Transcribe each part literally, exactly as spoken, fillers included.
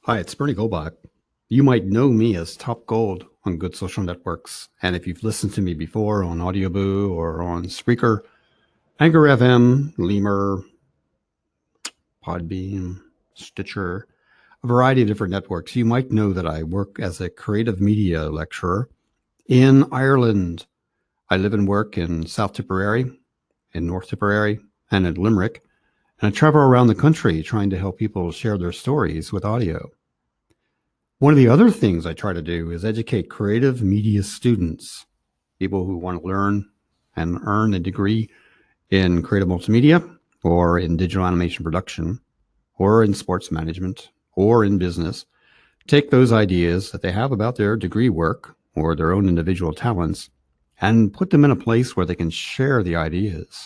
Hi, it's Bernie Gobach. You might know me as Top Gold on Good Social Networks. And if you've listened to me before on Audioboo or on Spreaker, Anchor F M, Lemur, Podbean, Stitcher, a variety of different networks, you might know that I work as a creative media lecturer in Ireland. I live and work in South Tipperary, in North Tipperary, and in Limerick. And I travel around the country trying to help people share their stories with audio. One of the other things I try to do is educate creative media students, people who want to learn and earn a degree in creative multimedia or in digital animation production or in sports management or in business. Take those ideas that they have about their degree work or their own individual talents and put them in a place where they can share the ideas.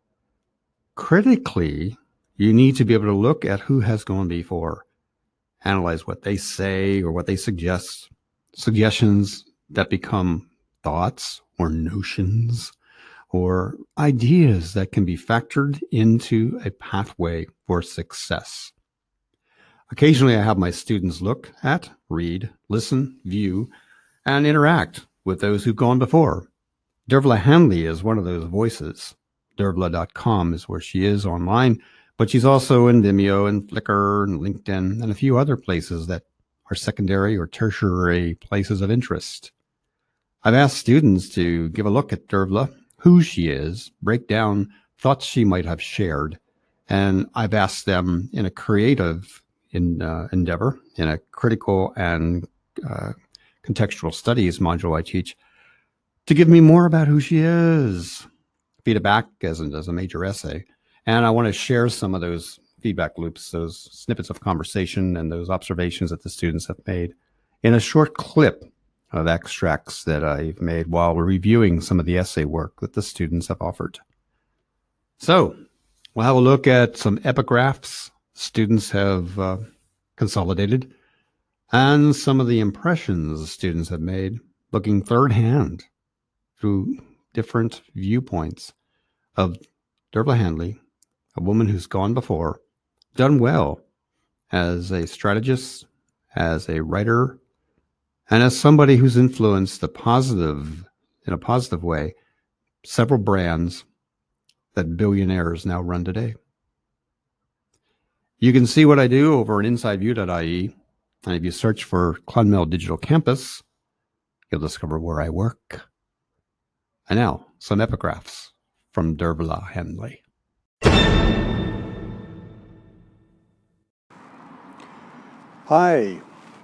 Critically, you need to be able to look at who has gone before, analyze what they say or what they suggest, suggestions that become thoughts or notions or ideas that can be factored into a pathway for success. Occasionally, I have my students look at, read, listen, view, and interact with those who've gone before. Dervla Hanley is one of those voices. Dervla dot com is where she is online, but she's also in Vimeo and Flickr and LinkedIn and a few other places that are secondary or tertiary places of interest. I've asked students to give a look at Dervla, who she is, break down thoughts she might have shared, and I've asked them in a creative in, uh, endeavor, in a critical and uh, contextual studies module I teach, to give me more about who she is. Feed it back as a, as a major essay. And I want to share some of those feedback loops, those snippets of conversation and those observations that the students have made in a short clip of extracts that I've made while reviewing some of the essay work that the students have offered. So we'll have a look at some epigraphs students have uh, consolidated and some of the impressions students have made looking third hand through different viewpoints of Dervla Hanley, a woman who's gone before, done well as a strategist, as a writer, and as somebody who's influenced a positive, in a positive way, several brands that billionaires now run today. You can see what I do over at inside view dot I E, and if you search for Clonmel Digital Campus, you'll discover where I work. And now, some epigraphs from Dervla Hanley. Hi,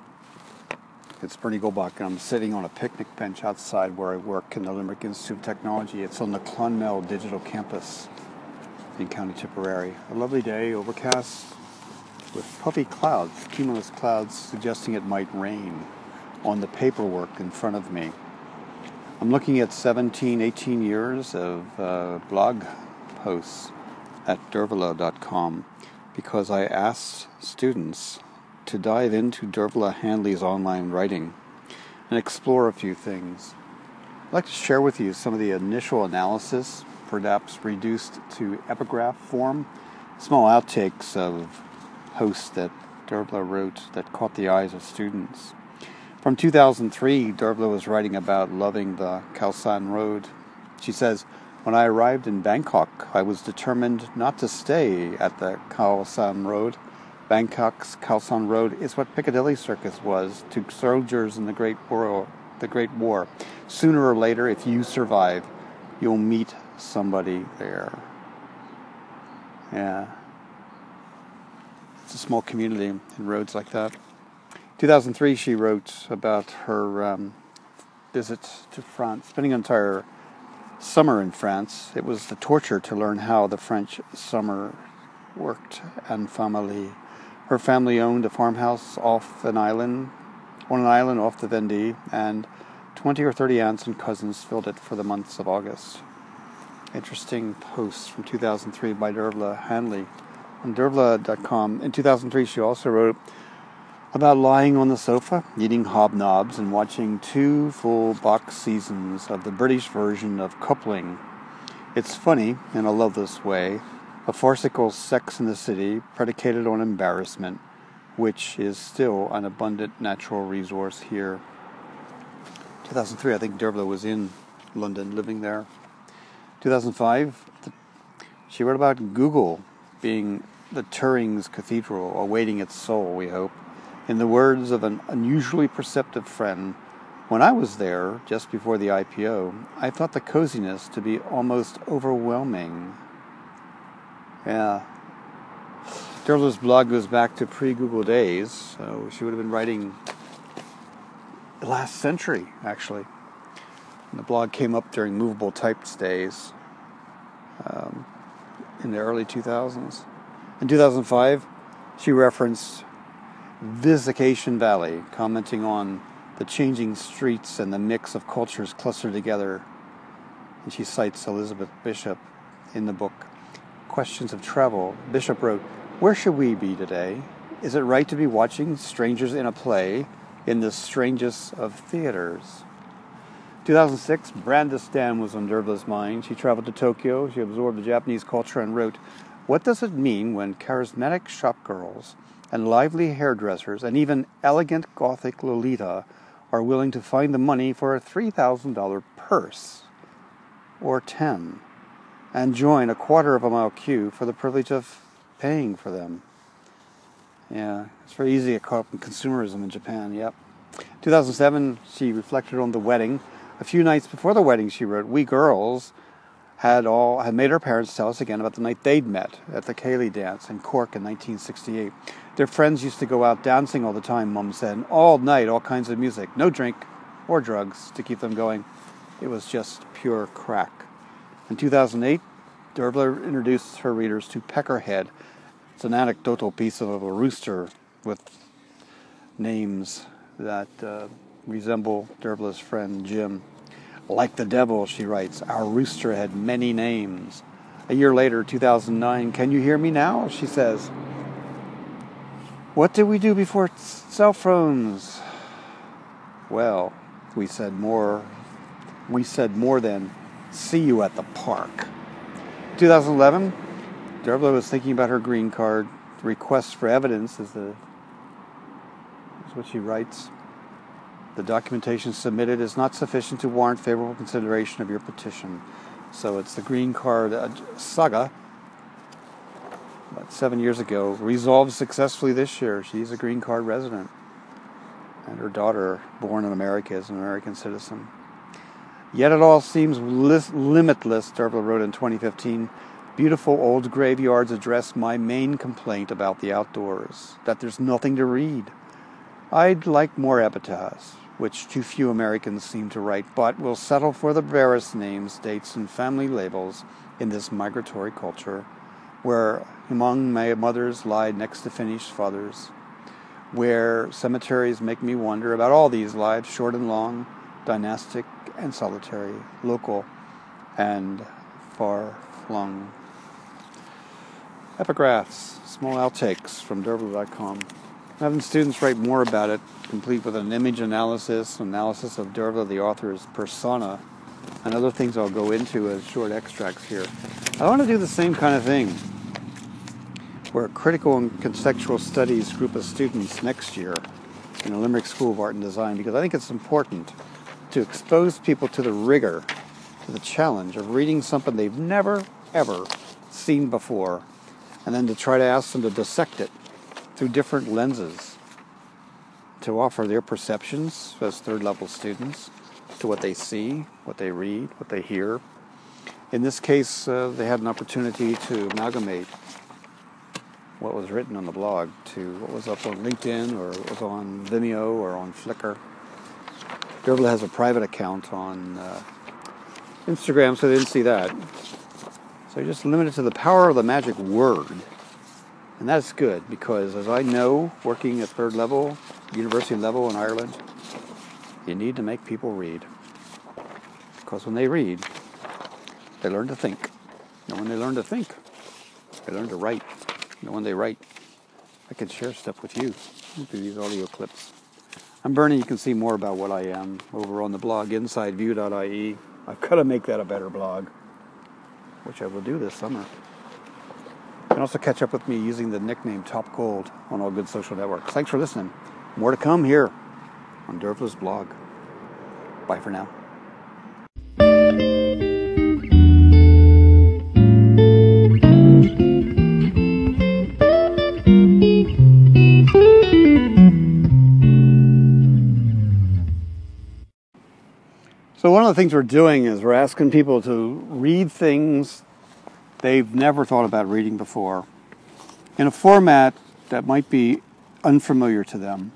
it's Bernie Gobach. I'm sitting on a picnic bench outside where I work in the Limerick Institute of Technology. It's on the Clonmel Digital Campus in County Tipperary. A lovely day, overcast, with puffy clouds, cumulus clouds suggesting it might rain on the paperwork in front of me. I'm looking at seventeen, eighteen years of uh, blog posts at Dervla dot com because I asked students to dive into Dervla Hanley's online writing and explore a few things. I'd like to share with you some of the initial analysis, perhaps reduced to epigraph form, small outtakes of posts that Dervla wrote that caught the eyes of students. From two thousand three, Dervla was writing about loving the Khao San Road. She says, "When I arrived in Bangkok, I was determined not to stay at the Khao San Road. Bangkok's Khao San Road is what Piccadilly Circus was to soldiers in the Great War. The Great War. Sooner or later, if you survive, you'll meet somebody there." Yeah. It's a small community in roads like that. two thousand three, she wrote about her um, visit to France, spending an entire summer in France. It was the torture to learn how the French summer worked en famille. Her family owned a farmhouse off an island, on an island off the Vendée, and twenty or thirty aunts and cousins filled it for the months of August. Interesting post from two thousand three by Dervla Hanley on Dervla dot com. In two thousand three, she also wrote about lying on the sofa, eating hobnobs, and watching two full box seasons of the British version of Coupling. It's funny, in a loveless way, a farcical Sex in the City predicated on embarrassment, which is still an abundant natural resource here. two thousand three, I think Dervla was in London, living there. two thousand five, she wrote about Google being the Turing's cathedral, awaiting its soul, we hope. In the words of an unusually perceptive friend, when I was there, just before the I P O, I thought the coziness to be almost overwhelming. Yeah. Dervla's blog goes back to pre-Google days, so she would have been writing last century, actually. And the blog came up during movable types days um, in the early two thousands. In two thousand five, she referenced Visitation Valley, commenting on the changing streets and the mix of cultures clustered together. And she cites Elizabeth Bishop in the book Questions of Travel. Bishop wrote, "Where should we be today? Is it right to be watching strangers in a play in the strangest of theaters?" two thousand six, Brandistan was on Dervla's mind. She traveled to Tokyo. She absorbed the Japanese culture and wrote, "What does it mean when charismatic shopgirls and lively hairdressers and even elegant Gothic Lolita are willing to find the money for a three thousand dollars purse, or ten, and join a quarter of a mile queue for the privilege of paying for them?" Yeah, it's very easy to get caught up in consumerism in Japan, yep. two thousand seven, she reflected on the wedding. A few nights before the wedding, she wrote, "We girls had all had made our parents tell us again about the night they'd met at the Ceilidh dance in Cork in nineteen sixty-eight. Their friends used to go out dancing all the time," Mum said, "all night, all kinds of music, no drink or drugs to keep them going. It was just pure crack." In two thousand eight, Dervla introduced her readers to Peckerhead. It's an anecdotal piece of a rooster with names that uh, resemble Dervla's friend Jim. "Like the devil," she writes, "our rooster had many names." A year later, two thousand nine, "Can you hear me now?" she says. "What did we do before cell phones?" Well, we said more. We said more than "see you at the park." two thousand eleven, Dervla was thinking about her green card. The request for evidence is the is what she writes. "The documentation submitted is not sufficient to warrant favorable consideration of your petition." So it's the green card uh, saga. About seven years ago, resolved successfully this year. She's a green card resident. And her daughter, born in America, is an American citizen. "Yet it all seems li- limitless," Dervla wrote in twenty fifteen. "Beautiful old graveyards address my main complaint about the outdoors, that there's nothing to read. I'd like more epitaphs, which too few Americans seem to write, but will settle for the barest names, dates, and family labels in this migratory culture, where among my mothers lie next to finished fathers, where cemeteries make me wonder about all these lives, short and long, dynastic and solitary, local and far-flung." Epigraphs, small outtakes from Dervla dot com. Having students write more about it, complete with an image analysis, analysis of Dervla, the author's persona, and other things I'll go into as short extracts here. I want to do the same kind of thing. We're a critical and contextual studies group of students next year in the Limerick School of Art and Design, because I think it's important to expose people to the rigor, to the challenge of reading something they've never, ever seen before, and then to try to ask them to dissect it through different lenses, to offer their perceptions as third-level students to what they see, what they read, what they hear. In this case, uh, they had an opportunity to amalgamate what was written on the blog to what was up on LinkedIn or what was on Vimeo or on Flickr. Dervla has a private account on uh, Instagram, so they didn't see that. So you're just limited to the power of the magic word. And that's good, because as I know, working at third level, university level in Ireland, you need to make people read. Because when they read, they learn to think. And when they learn to think, they learn to write. And when they write, I can share stuff with you through these audio clips. I'm Bernie. You can see more about what I am over on the blog inside view dot I E. I've got to make that a better blog, which I will do this summer. can also catch up with me using the nickname Top Gold on all good social networks. Thanks for listening. More to come here on Dervla's blog. Bye for now. So one of the things we're doing is we're asking people to read things they've never thought about reading before in a format that might be unfamiliar to them.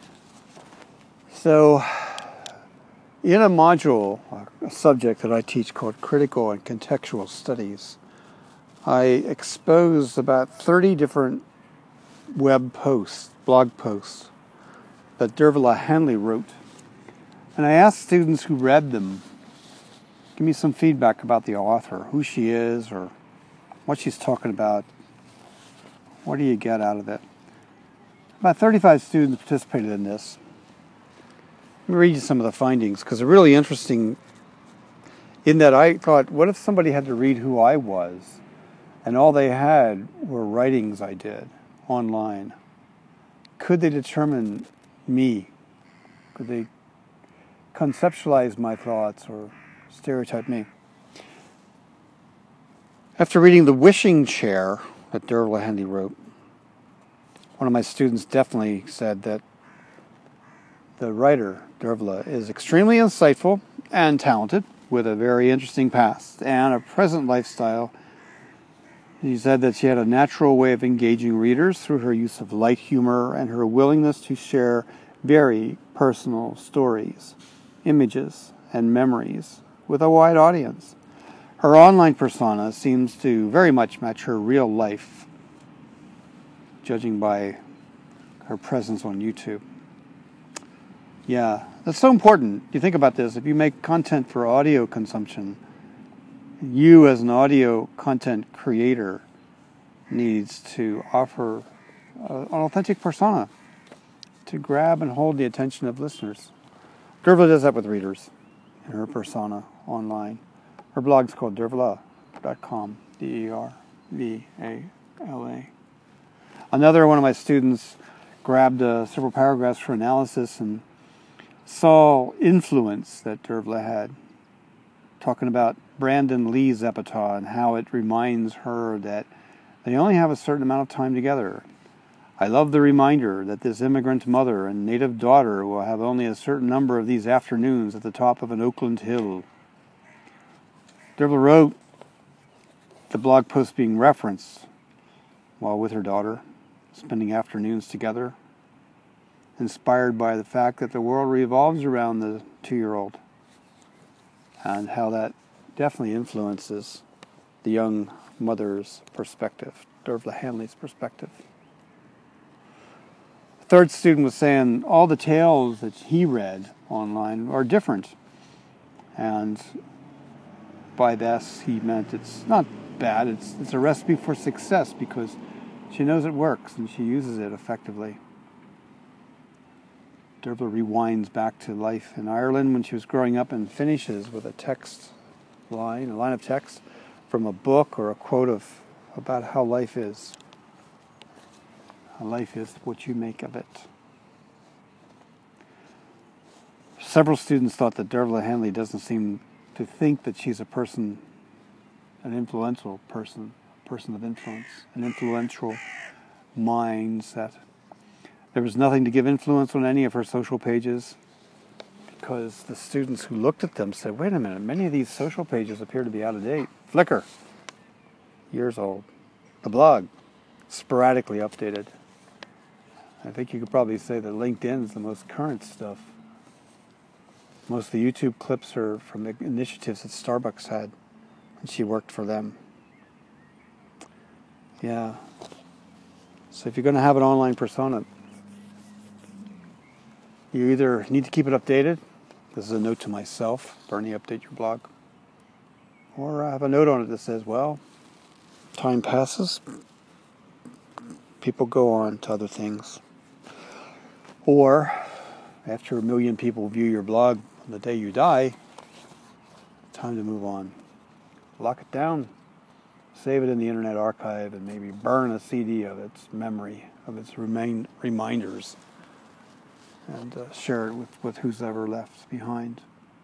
So in a module, a subject that I teach called Critical and Contextual Studies, I exposed about thirty different web posts, blog posts, that Dervla Hanley wrote. And I asked students who read them, give me some feedback about the author, who she is, or what she's talking about. What do you get out of it? About thirty-five students participated in this. Let me read you some of the findings, because they're really interesting in that I thought, what if somebody had to read who I was, and all they had were writings I did online? Could they determine me? Could they conceptualize my thoughts or stereotype me? After reading The Wishing Chair that Dervla Hanley wrote, one of my students definitely said that the writer, Dervla, is extremely insightful and talented with a very interesting past and a present lifestyle. He said that she had a natural way of engaging readers through her use of light humor and her willingness to share very personal stories, images, and memories with a wide audience. Her online persona seems to very much match her real life, judging by her presence on YouTube. Yeah, that's so important. You think about this. If you make content for audio consumption, you as an audio content creator needs to offer an authentic persona to grab and hold the attention of listeners. Dervla does that with readers in her persona online. Her blog's called dervla dot com, D E R V A L A. Another one of my students grabbed uh, several paragraphs for analysis and saw influence that Dervla had, talking about Brandon Lee's epitaph and how it reminds her that they only have a certain amount of time together. I love the reminder that this immigrant mother and native daughter will have only a certain number of these afternoons at the top of an Oakland hill. Dervla wrote the blog post being referenced while with her daughter, spending afternoons together, inspired by the fact that the world revolves around the two-year-old and how that definitely influences the young mother's perspective, Dervla Hanley's perspective. Third student was saying all the tales that he read online are different. And by this, he meant it's not bad. It's, it's a recipe for success because she knows it works and she uses it effectively. Dervla rewinds back to life in Ireland when she was growing up and finishes with a text line, a line of text from a book or a quote of about how life is. Life is what you make of it. Several students thought that Dervla Hanley doesn't seem to think that she's a person, an influential person, a person of influence, an influential mindset. There was nothing to give influence on any of her social pages because the students who looked at them said, wait a minute, many of these social pages appear to be out of date. Flickr, years old. The blog, sporadically updated. I think you could probably say that LinkedIn is the most current stuff. Most of the YouTube clips are from initiatives that Starbucks had when she worked for them. Yeah. So if you're going to have an online persona, you either need to keep it updated. This is a note to myself. Bernie, update your blog. Or I have a note on it that says, well, time passes. People go on to other things. Or, after a million people view your blog on the day you die, time to move on. Lock it down. save it in the Internet Archive, and maybe burn a C D of its memory, of its remain, reminders, and uh, share it with, with who's ever left behind.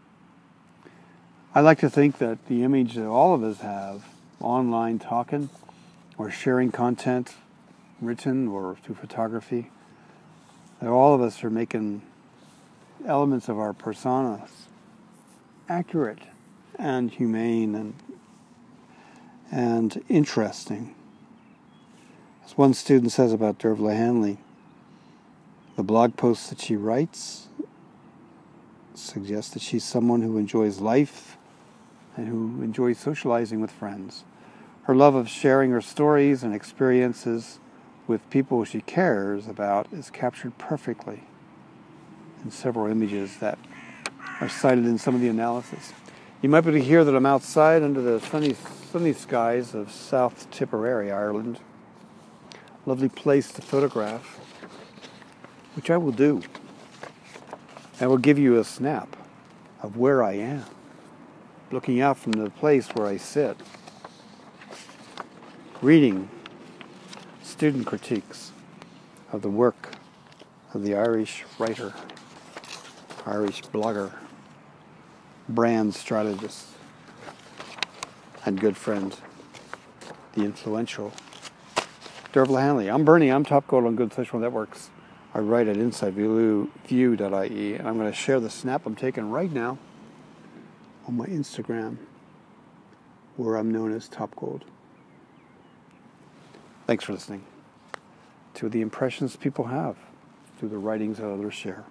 I like to think that the image that all of us have, online talking or sharing content, written or through photography, that all of us are making elements of our personas accurate and humane and and interesting. As one student says about Dervla Hanley, the blog posts that she writes suggest that she's someone who enjoys life and who enjoys socializing with friends. Her love of sharing her stories and experiences with people she cares about is captured perfectly in several images that are cited in some of the analysis. You might be able to hear that I'm outside under the sunny, sunny skies of South Tipperary, Ireland. Lovely place to photograph, which I will do. I will give you a snap of where I am, looking out from the place where I sit, reading student critiques of the work of the Irish writer, Irish blogger, brand strategist, and good friend, the influential Dervla Hanley. I'm Bernie. I'm Top Gold on Good Social Networks. I write at inside view dot I E, and I'm going to share the snap I'm taking right now on my Instagram, where I'm known as Top Gold. Thanks for listening to the impressions people have through the writings that others share.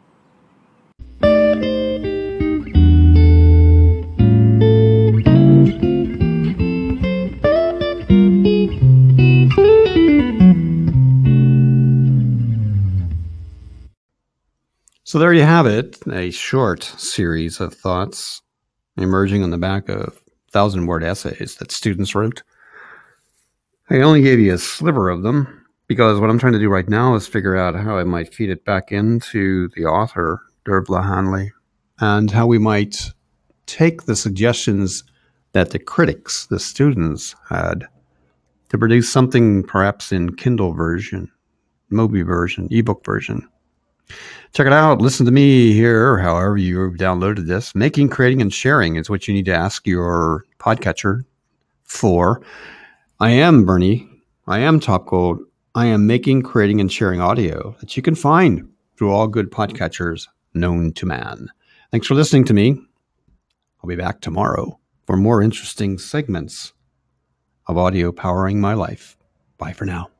So there you have it, a short series of thoughts emerging on the back of thousand-word essays that students wrote. I only gave you a sliver of them because what I'm trying to do right now is figure out how I might feed it back into the author, Dervla Hanley, and how we might take the suggestions that the critics, the students, had to produce something perhaps in Kindle version, Mobi version, ebook version. Check it out. Listen to me here, however you downloaded this. Making, creating, and sharing is what you need to ask your podcatcher for. I am Bernie. I am Top Gold. I am making, creating, and sharing audio that you can find through all good podcatchers known to man. Thanks for listening to me. I'll be back tomorrow for more interesting segments of audio powering my life. Bye for now.